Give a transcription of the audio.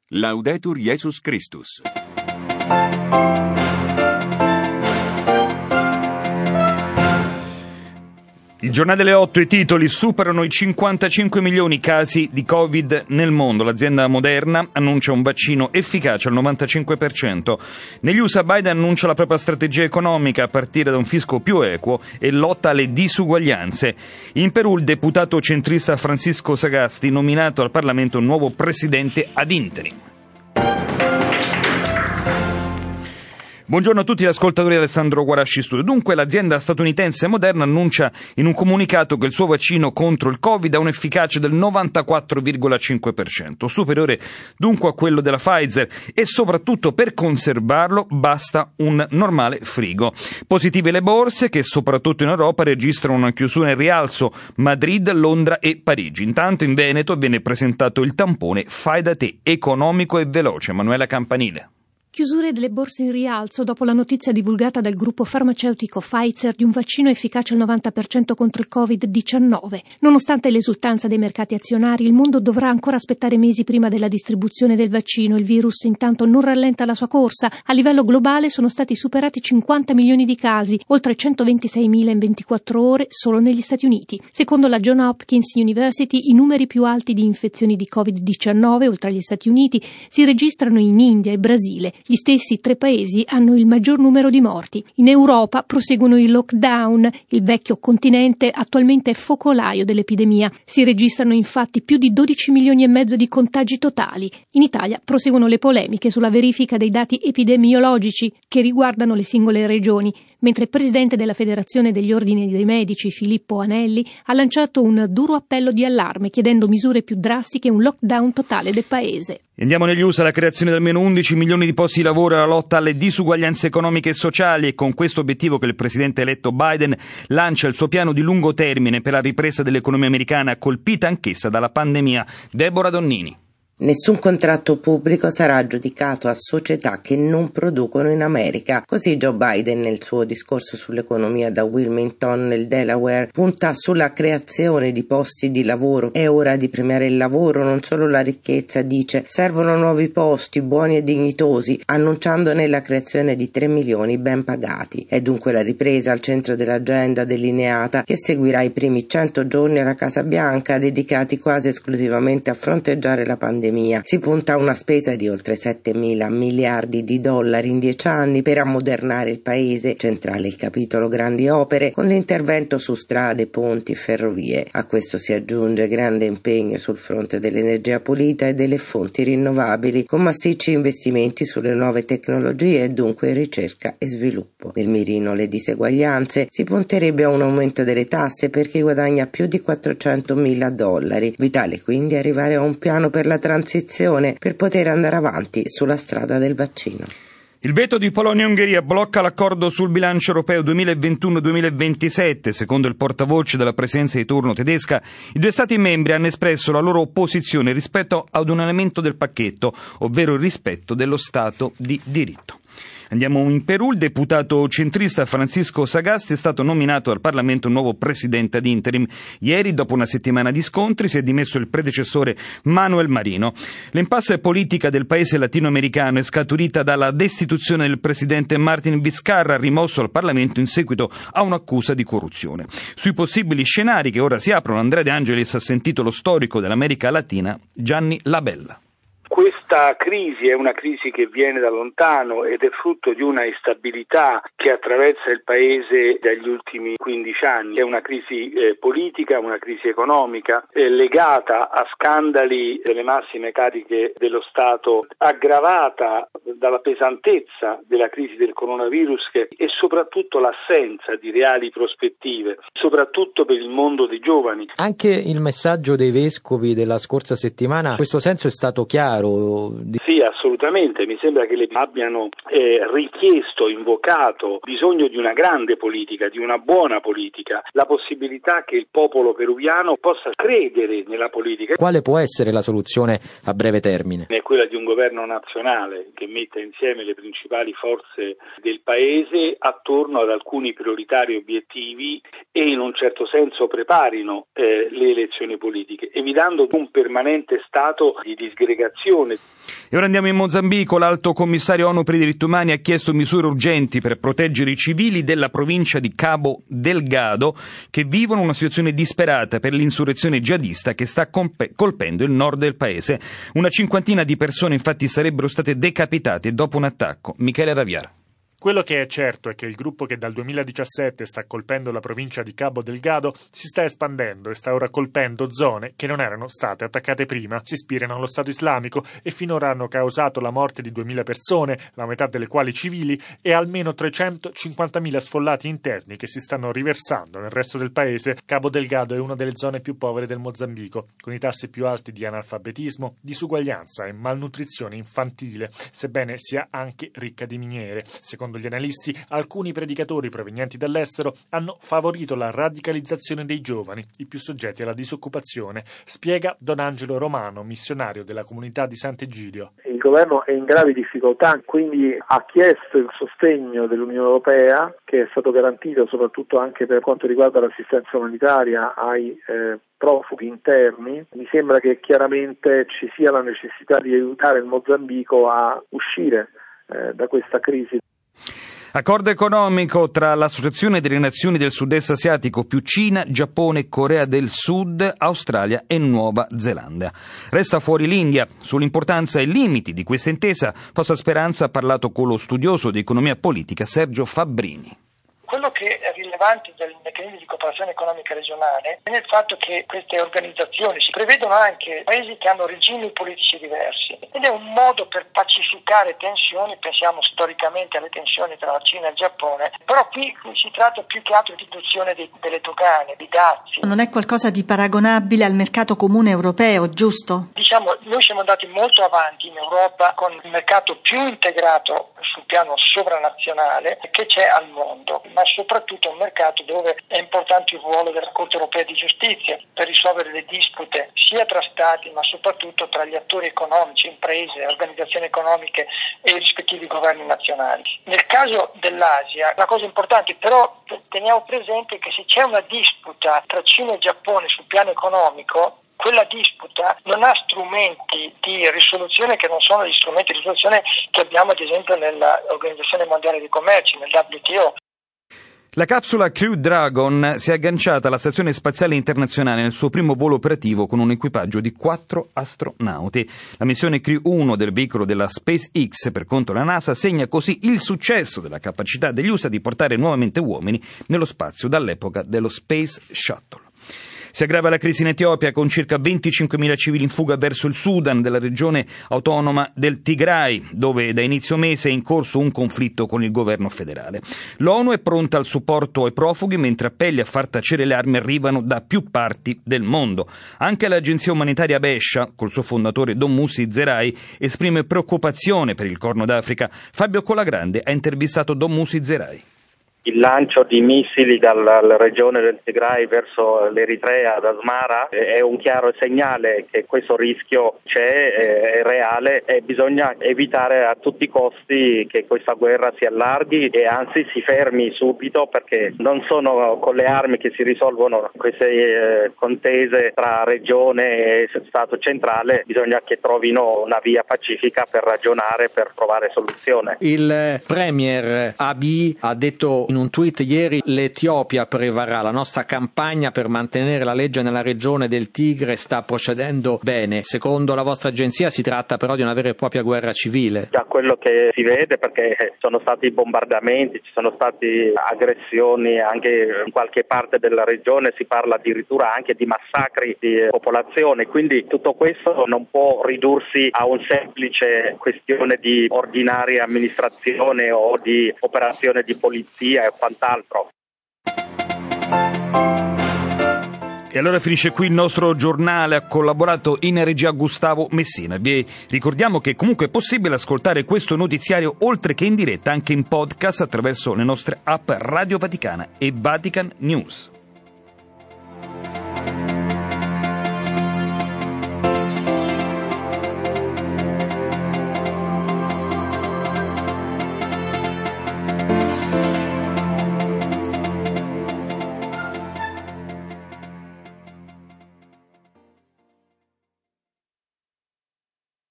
Laudetur Jesus Christus. Il giornale delle 8, i titoli: superano i 55 milioni casi di Covid nel mondo. L'azienda Moderna annuncia un vaccino efficace al 95%. Negli USA Biden annuncia la propria strategia economica a partire da un fisco più equo e lotta alle disuguaglianze. In Perù il deputato centrista Francisco Sagasti nominato al Parlamento nuovo presidente ad interim. Buongiorno a tutti gli ascoltatori, Alessandro Guarasci Studio. Dunque l'azienda statunitense Moderna annuncia in un comunicato che il suo vaccino contro il Covid ha un'efficacia del 94,5%, superiore dunque a quello della Pfizer, e soprattutto per conservarlo basta un normale frigo. Positive le borse che soprattutto in Europa registrano una chiusura in rialzo: Madrid, Londra e Parigi. Intanto in Veneto viene presentato il tampone fai da te, economico e veloce. Emanuela Campanile. Chiusure delle borse in rialzo dopo la notizia divulgata dal gruppo farmaceutico Pfizer di un vaccino efficace al 90% contro il Covid-19. Nonostante l'esultanza dei mercati azionari, il mondo dovrà ancora aspettare mesi prima della distribuzione del vaccino. Il virus intanto non rallenta la sua corsa. A livello globale sono stati superati 50 milioni di casi, oltre 126.000 in 24 ore solo negli Stati Uniti. Secondo la Johns Hopkins University, i numeri più alti di infezioni di Covid-19, oltre agli Stati Uniti, si registrano in India e Brasile. Gli stessi tre paesi hanno il maggior numero di morti. In Europa proseguono i lockdown. Il vecchio continente attualmente è focolaio dell'epidemia. Si registrano infatti più di 12 milioni e mezzo di contagi totali. In Italia proseguono le polemiche sulla verifica dei dati epidemiologici che riguardano le singole regioni, mentre il presidente della Federazione degli Ordini dei Medici, Filippo Anelli, ha lanciato un duro appello di allarme chiedendo misure più drastiche e un lockdown totale del paese. Andiamo negli USA. La creazione di almeno 11 milioni di posti di lavoro e la lotta alle disuguaglianze economiche e sociali. È con questo obiettivo che il presidente eletto Biden lancia il suo piano di lungo termine per la ripresa dell'economia americana, colpita anch'essa dalla pandemia. Deborah Donnini. Nessun contratto pubblico sarà aggiudicato a società che non producono in America. Così Joe Biden, nel suo discorso sull'economia da Wilmington, nel Delaware, punta sulla creazione di posti di lavoro. È ora di premiare il lavoro, non solo la ricchezza, dice. Servono nuovi posti, buoni e dignitosi, annunciandone la creazione di 3 milioni ben pagati. È dunque la ripresa al centro dell'agenda delineata che seguirà i primi 100 giorni alla Casa Bianca, dedicati quasi esclusivamente a fronteggiare la pandemia. Si punta a una spesa di oltre 7.000 miliardi di dollari in 10 anni per ammodernare il paese. Centrale il capitolo grandi opere, con l'intervento su strade, ponti, ferrovie. A questo si aggiunge grande impegno sul fronte dell'energia pulita e delle fonti rinnovabili, con massicci investimenti sulle nuove tecnologie e dunque ricerca e sviluppo. Nel mirino le diseguaglianze: si punterebbe a un aumento delle tasse per chi guadagna più di 400.000 dollari. Vitale quindi arrivare a un piano per la transizione per poter andare avanti sulla strada del vaccino. Il veto di Polonia e Ungheria blocca l'accordo sul bilancio europeo 2021-2027. Secondo il portavoce della presidenza di turno tedesca, i due Stati membri hanno espresso la loro opposizione rispetto ad un elemento del pacchetto, ovvero il rispetto dello Stato di diritto. Andiamo in Perù. Il deputato centrista Francisco Sagasti è stato nominato al Parlamento nuovo presidente ad interim. Ieri, dopo una settimana di scontri, si è dimesso il predecessore Manuel Marino. L'impasse politica del paese latinoamericano è scaturita dalla destituzione del presidente Martin Vizcarra, rimosso al Parlamento in seguito a un'accusa di corruzione. Sui possibili scenari che ora si aprono, Andrea De Angelis ha sentito lo storico dell'America Latina Gianni Labella. Questa crisi è una crisi che viene da lontano ed è frutto di una instabilità che attraversa il paese dagli ultimi 15 anni. È una crisi politica, una crisi economica legata a scandali delle massime cariche dello Stato, aggravata dalla pesantezza della crisi del coronavirus e soprattutto l'assenza di reali prospettive, soprattutto per il mondo dei giovani. Anche il messaggio dei vescovi della scorsa settimana in questo senso è stato chiaro. Sì, assolutamente, mi sembra che le abbiano richiesto, invocato bisogno di una grande politica, di una buona politica, la possibilità che il popolo peruviano possa credere nella politica. Quale può essere la soluzione a breve termine? È quella di un governo nazionale che metta insieme le principali forze del paese attorno ad alcuni prioritari obiettivi e in un certo senso preparino le elezioni politiche, evitando un permanente stato di disgregazione. E ora andiamo in Mozambico. L'Alto Commissario ONU per i diritti umani ha chiesto misure urgenti per proteggere i civili della provincia di Cabo Delgado che vivono una situazione disperata per l'insurrezione jihadista che sta colpendo il nord del paese. Una cinquantina di persone infatti sarebbero state decapitate dopo un attacco. Michele Raviara. Quello che è certo è che il gruppo che dal 2017 sta colpendo la provincia di Cabo Delgado si sta espandendo e sta ora colpendo zone che non erano state attaccate prima. Si ispirano allo Stato islamico e finora hanno causato la morte di 2.000 persone, la metà delle quali civili, e almeno 350.000 sfollati interni che si stanno riversando nel resto del paese. Cabo Delgado è una delle zone più povere del Mozambico, con i tassi più alti di analfabetismo, disuguaglianza e malnutrizione infantile, sebbene sia anche ricca di miniere. Secondo gli analisti, alcuni predicatori provenienti dall'estero hanno favorito la radicalizzazione dei giovani, i più soggetti alla disoccupazione, spiega Don Angelo Romano, missionario della comunità di Sant'Egidio. Il governo è in gravi difficoltà, quindi ha chiesto il sostegno dell'Unione Europea, che è stato garantito soprattutto anche per quanto riguarda l'assistenza umanitaria ai profughi interni. Mi sembra che chiaramente ci sia la necessità di aiutare il Mozambico a uscire da questa crisi. Accordo economico tra l'Associazione delle Nazioni del Sud-Est Asiatico più Cina, Giappone, Corea del Sud, Australia e Nuova Zelanda. Resta fuori l'India. Sull'importanza e limiti di questa intesa, Fossa Speranza ha parlato con lo studioso di economia politica Sergio Fabbrini. Quello che è rilevante del meccanismo di cooperazione economica regionale è nel fatto che queste organizzazioni si prevedono anche paesi che hanno regimi politici diversi ed è un modo per pacificare tensioni. Pensiamo storicamente alle tensioni tra la Cina e il Giappone, però qui si tratta più che altro di riduzione delle dogane, di dazi. Non è qualcosa di paragonabile al mercato comune europeo, giusto? Noi siamo andati molto avanti in Europa con il mercato più integrato sul piano sovranazionale che c'è al mondo, ma soprattutto un mercato dove è importante il ruolo della Corte Europea di Giustizia per risolvere le dispute sia tra Stati ma soprattutto tra gli attori economici, imprese, organizzazioni economiche e i rispettivi governi nazionali. Nel caso dell'Asia, la cosa importante però teniamo presente che se c'è una disputa tra Cina e Giappone sul piano economico, quella disputa non ha strumenti di risoluzione che non sono gli strumenti di risoluzione che abbiamo ad esempio nell'Organizzazione Mondiale di Commercio, nel WTO. La capsula Crew Dragon si è agganciata alla Stazione Spaziale Internazionale nel suo primo volo operativo con un equipaggio di 4 astronauti. La missione Crew 1 del veicolo della SpaceX per conto della NASA segna così il successo della capacità degli USA di portare nuovamente uomini nello spazio dall'epoca dello Space Shuttle. Si aggrava la crisi in Etiopia con circa 25.000 civili in fuga verso il Sudan della regione autonoma del Tigray, dove da inizio mese è in corso un conflitto con il governo federale. L'ONU è pronta al supporto ai profughi, mentre appelli a far tacere le armi arrivano da più parti del mondo. Anche l'agenzia umanitaria Bescia, col suo fondatore Don Musi Zerai, esprime preoccupazione per il Corno d'Africa. Fabio Colagrande ha intervistato Don Musi Zerai. Il lancio di missili dalla regione del Tigray verso l'Eritrea, da Asmara, è un chiaro segnale che questo rischio c'è, è reale e bisogna evitare a tutti i costi che questa guerra si allarghi e anzi si fermi subito, perché non sono con le armi che si risolvono queste contese tra regione e Stato centrale, bisogna che trovino una via pacifica per ragionare, per trovare soluzione. Il premier Abiy ha detto in un tweet ieri: l'Etiopia prevarrà, la nostra campagna per mantenere la legge nella regione del Tigre sta procedendo bene. Secondo la vostra agenzia si tratta però di una vera e propria guerra civile. Da quello che si vede, perché sono stati bombardamenti, ci sono state aggressioni anche in qualche parte della regione, si parla addirittura anche di massacri di popolazione, quindi tutto questo non può ridursi a un semplice questione di ordinaria amministrazione o di operazione di polizia e quant'altro. E allora finisce qui il nostro giornale, ha collaborato in regia Gustavo Messina. Vi ricordiamo che comunque è possibile ascoltare questo notiziario oltre che in diretta anche in podcast attraverso le nostre app Radio Vaticana e Vatican News.